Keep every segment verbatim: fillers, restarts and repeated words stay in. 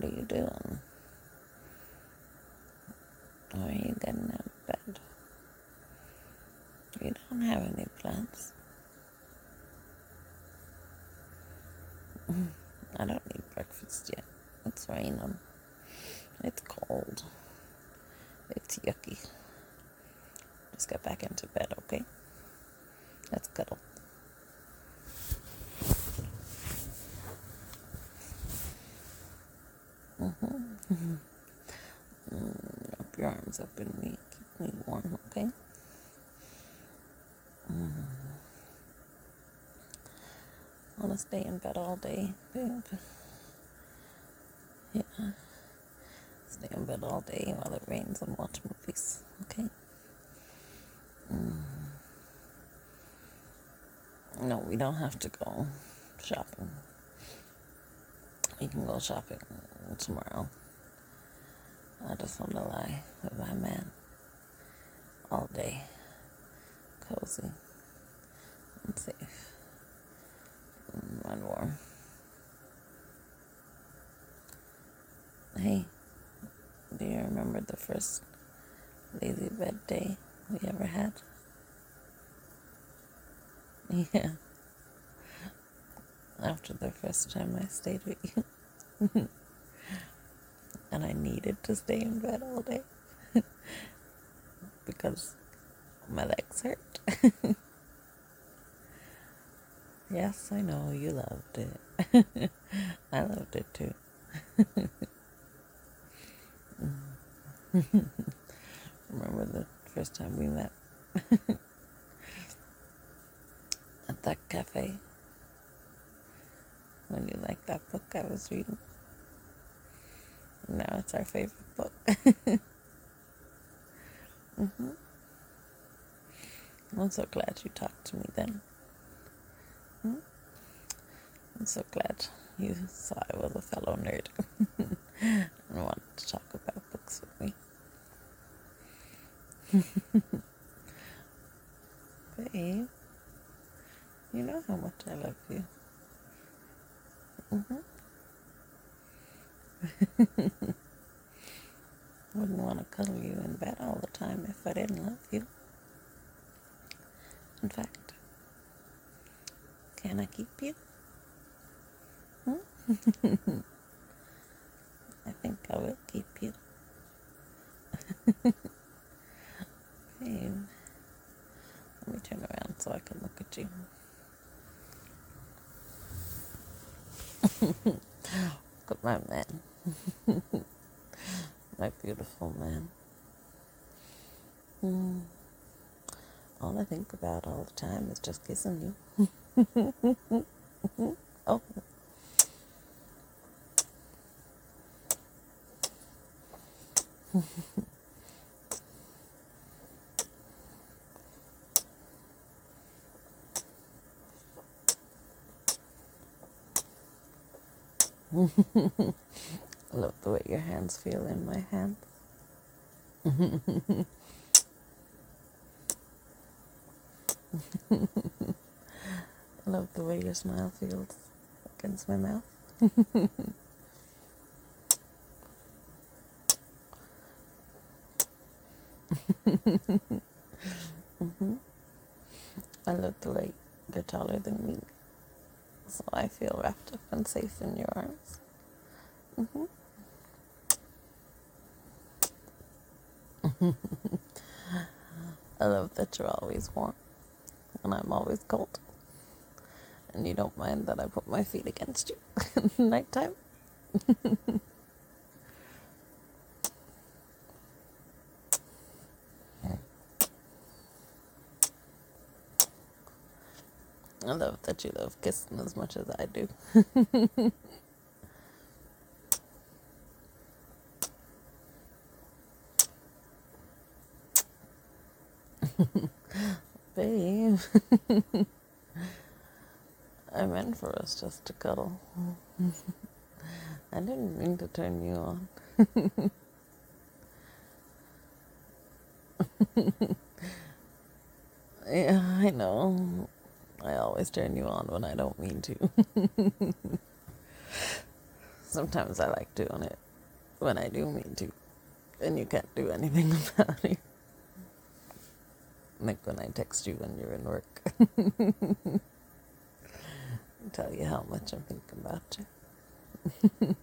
are you doing? Why are you getting out of bed? You don't have any plans. I don't need breakfast yet. It's raining. It's cold. It's yucky. Just get back into bed, okay? Let's cuddle. Mm-hmm. Mm-hmm. Mm, wrap your arms up in me. Keep me warm, okay? Mm. I want to stay in bed all day, babe. Yeah. Stay in bed all day while it rains and watch movies, okay? Mm. No, we don't have to go shopping. We can go shopping tomorrow. I just want to lie with my man all day, cozy and safe and warm. Hey, do you remember the first lazy bed day we ever had? Yeah. After the first time I stayed with you. And I needed to stay in bed all day because my legs hurt. Yes, I know you loved it. I loved it too. Remember the first time we met at that cafe when you liked that book I was reading? Now it's our favorite book. Mm-hmm. I'm so glad you talked to me then. Hmm? I'm so glad you saw I was a fellow nerd and wanted to talk about books with me. Babe, you know how much I love you. Mm-hmm. Wouldn't want to cuddle you in bed all the time if I didn't love you. In fact, can I keep you? Hmm? I think I will keep you. Babe, let me turn around so I can look at you. Look at my man. My beautiful man. Mm. All I think about all the time is just kissing you. Oh. I love the way your hands feel in my hands. I love the way your smile feels against my mouth. Mm-hmm. I love the way you're taller than me, so I feel wrapped up and safe in your arms. Mm-hmm. I love that you're always warm and I'm always cold. And you don't mind that I put my feet against you at nighttime. I love that you love kissing as much as I do. Babe, I meant for us just to cuddle. I didn't mean to turn you on. Yeah, I know. I always turn you on when I don't mean to. sometimes I like doing it when I do mean to, and you can't do anything about it. Like when I text you when you're in work, tell you how much I'm thinking about you.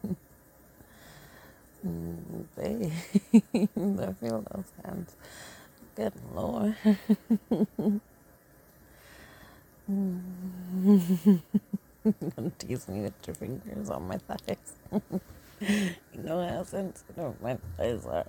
Mm, babe, I feel those hands. Good Lord. Don't tease me with your fingers on my thighs. You know how sensitive my thighs are.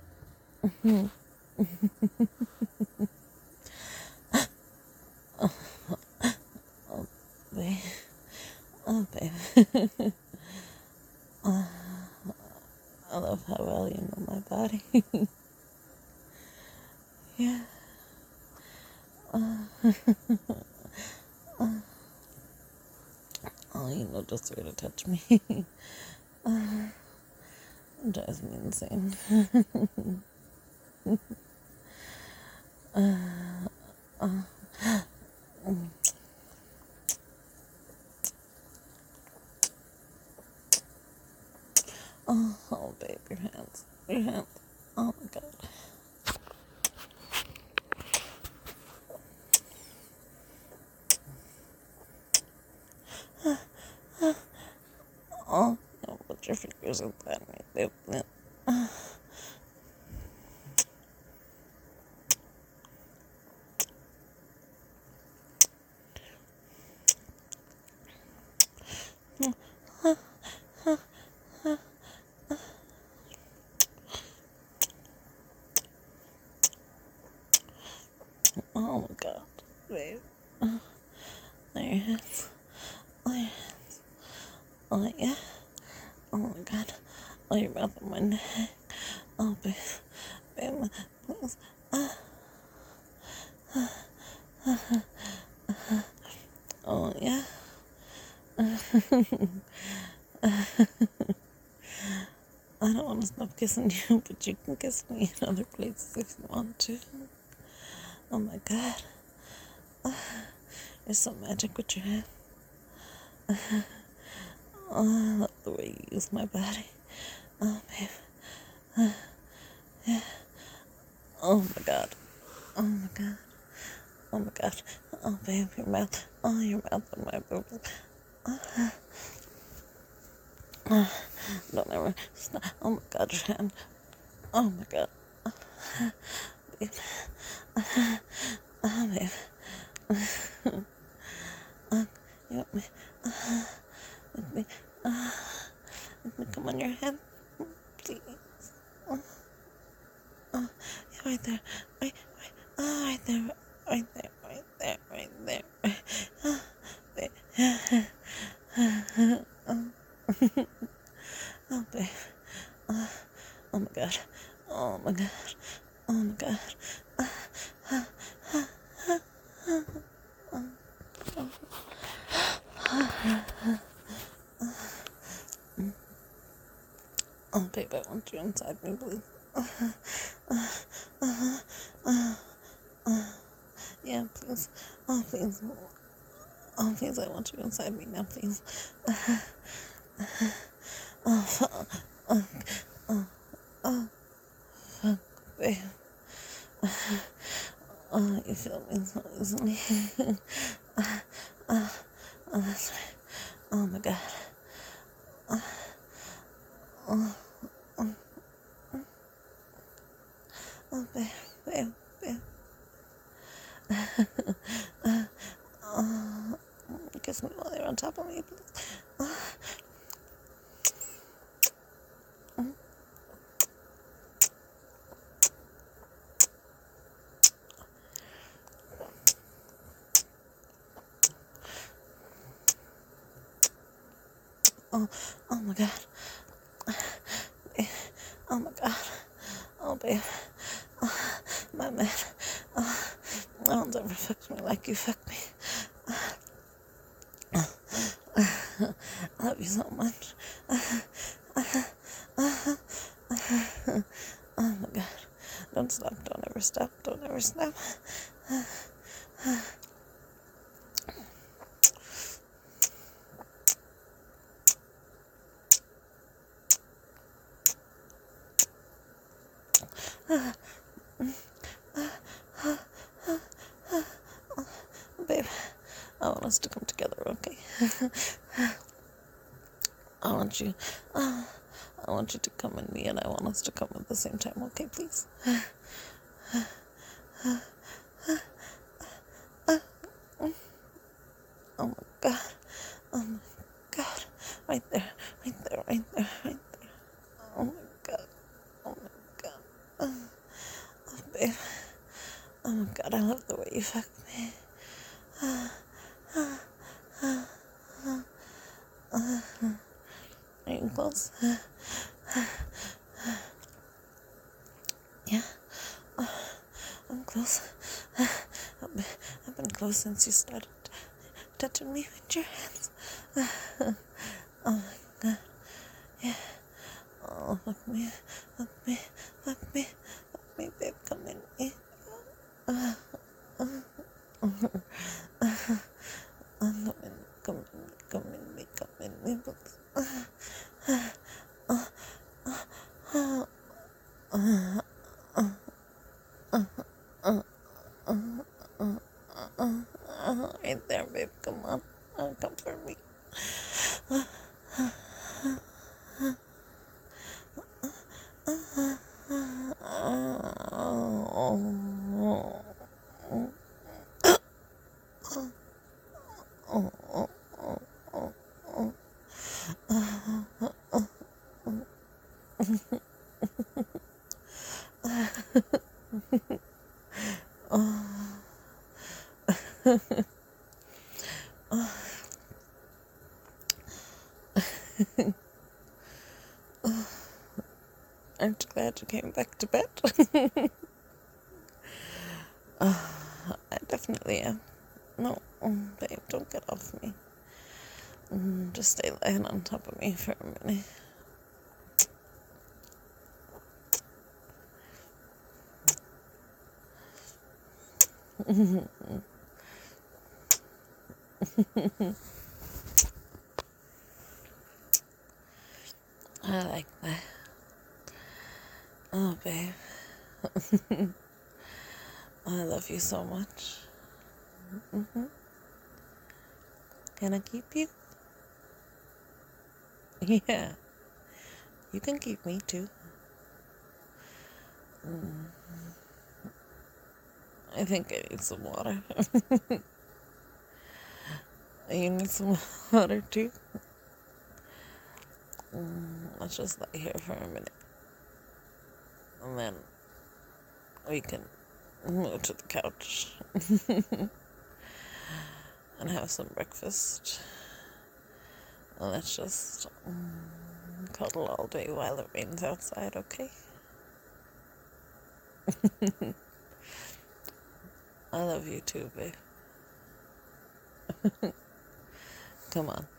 Oh, babe. Oh, babe. Oh, I love how well you know my body. Yeah. Uh, uh, oh, you know just where to touch me. uh, it drives me insane. uh, uh, mm. Oh, oh, babe, your hands. Your hands. Oh, my God. Oh, no, put your fingers inside me, babe. Uh, oh, my God, babe. Uh, there your hands. Oh, your hands. Oh, yeah. Oh, my God. Oh, your mouth on my neck. Oh, babe. Babe, please. Uh, oh, yeah. I don't want to stop kissing you, but you can kiss me in other places if you want to. Oh, my God. Uh, you're so magic with your hand. Uh, oh, I love the way you use my body. Oh, babe. Uh, yeah. Oh, my God. Oh, my God. Oh, my God. Oh, babe, your mouth. Oh, your mouth on my boobs. Uh, uh, don't ever stop. Oh, my God, your hand. Oh, my God. Uh, babe. Uh, oh, babe. Uh, you want me? Uh, let me, uh, let me come on your head, please. Uh, uh, yeah, right there. Right, right, uh, right there. Right there, right there, right there. Uh, there. Uh, oh, babe. Uh, oh, my God. Oh, my God. Oh, my God. Uh, uh, uh, uh, uh, uh, uh, oh, babe, I want you inside me, please. Uh, uh, uh, uh, uh, yeah, please. Oh, please. Oh, please, I want you inside me now, please. Uh, uh, oh, fuck. Uh, uh, oh, fuck, babe. Uh, oh, you feel me so easily. uh, uh, oh, that's right. Oh, my God. Uh, oh, oh, oh, babe, babe, babe. uh, oh, kiss me while you're on top of me, please. Uh, mm. Oh, oh, my God. Oh, my God. Oh, babe. Oh, my man. Oh, no one's ever fucked me like you fucked me. Uh, uh, I love you so much. Uh, uh, uh, uh, oh, my God. Don't stop. Don't ever stop. Don't ever stop. Uh, uh, Babe, I want us to come together, okay? I want you, uh, I want you to come in me, and I want us to come at the same time, okay, please? Oh my God, oh my God, right there, right there, right there, right there. Oh my God, oh my God, oh, oh babe, oh my God, I love the way you fuck me. Are you close? Yeah, I'm close. I've been, I've been close since you started touching me with your hands. Oh my God, yeah. Oh, fuck me, fuck me, fuck me, fuck me, babe, come in me. Uh, uh, uh, uh, come in, come in, come in me, come in me, please. Uh, uh, uh, uh, uh, uh, uh, uh, uh, uh, right there, babe, come on, uh, come for me. Uh, uh, uh, uh, Aren't you glad you came back to bed? uh, I definitely am. No, um, babe, don't get off me. Mm, just stay lying on top of me for a minute. I like that. Oh, babe. I love you so much. Mm-hmm. Can I keep you? Yeah. You can keep me, too. Mm. I think I need some water. You need some water, too? Mm, let's just lay here for a minute. And then we can move to the couch and have some breakfast. And let's just um, cuddle all day while it rains outside, okay? I love you too, babe. Come on.